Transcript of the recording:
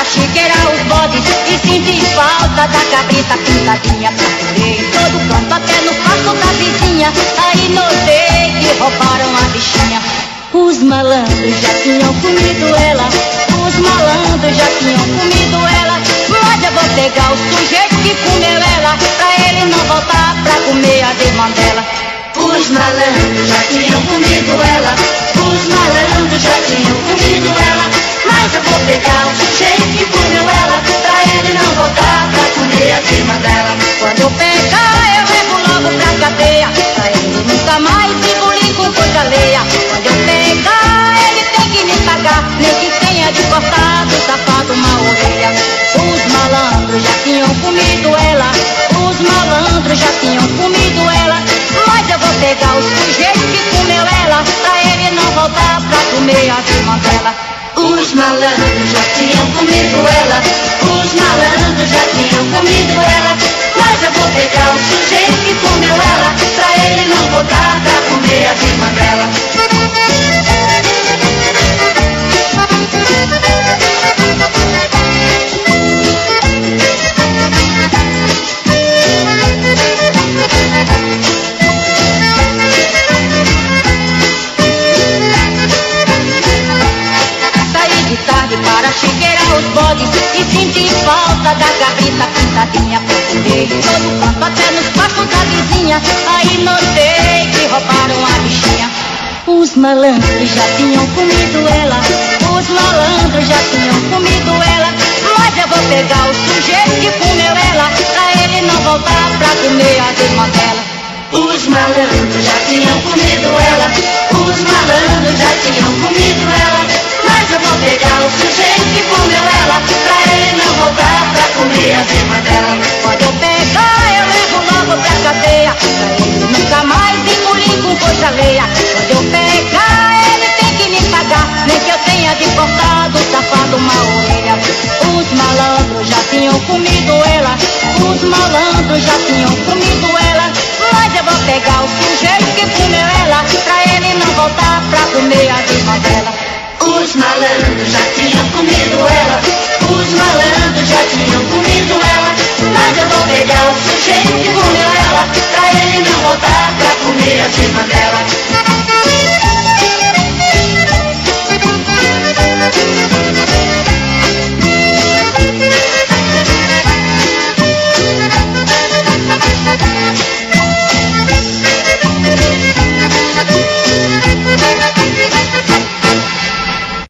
chiqueirar os bodes e sentir falta da cabrita pintadinha. Procurei em todo canto, até no pasto da vizinha, aí notei que roubaram a bichinha. Os malandros já tinham comido ela, os malandros já tinham comido ela, mas eu vou pegar o sujeito que comeu ela, pra ele não voltar pra comer a irmã dela. Os malandros já tinham comido ela, os malandros já tinham comido ela, mas eu vou pegar o sujeito que comeu ela, pra ele não voltar pra comer a irmã dela. Quando eu pegar eu levo logo pra cadeia, pra ele nunca mais engolir com coisa alheia. Quando eu pegar ele tem que me pagar, nem que tenha de cortar do safado uma orelha. Os malandros já tinham comido ela, os malandros já tinham comido ela, mas eu vou pegar o sujeito que comeu ela, pra ele não voltar pra comer a irmã dela. Os malandros já tinham comido ela, os malandros já tinham comido ela, mas eu vou pegar o sujeito que comeu ela, pra ele não voltar pra comer a irmã dela. Para chiqueirar os bodes e sentir falta da cabrita pintadinha. Procurei em todo canto, até nos pastos da vizinha, aí notei que roubaram a bichinha. Os malandros já tinham comido ela, os malandros já tinham comido ela, mas eu vou pegar o sujeito que comeu ela, pra ele não voltar pra comer a irmã dela. Os malandros já tinham comido ela, os malandros já tinham comido ela, mas eu vou pegar o sujeito que comeu ela, pra ele não voltar pra comer a irmã dela. Quando eu pegar eu levo logo pra cadeia, pra ele nunca mais engolir com coisa alheia. Quando eu pegar ele tem que me pagar, nem que eu tenha de cortar do safado uma orelha. Os malandros já tinham comido ela, os malandros já tinham comido ela, mas eu vou pegar o sujeito que comeu ela, pra ele não voltar pra comer a irmã dela. Os malandros já tinham comido ela, os malandros já tinham comido ela, mas eu vou pegar o sujeito que comeu ela, pra ele não voltar pra comer a irmã dela.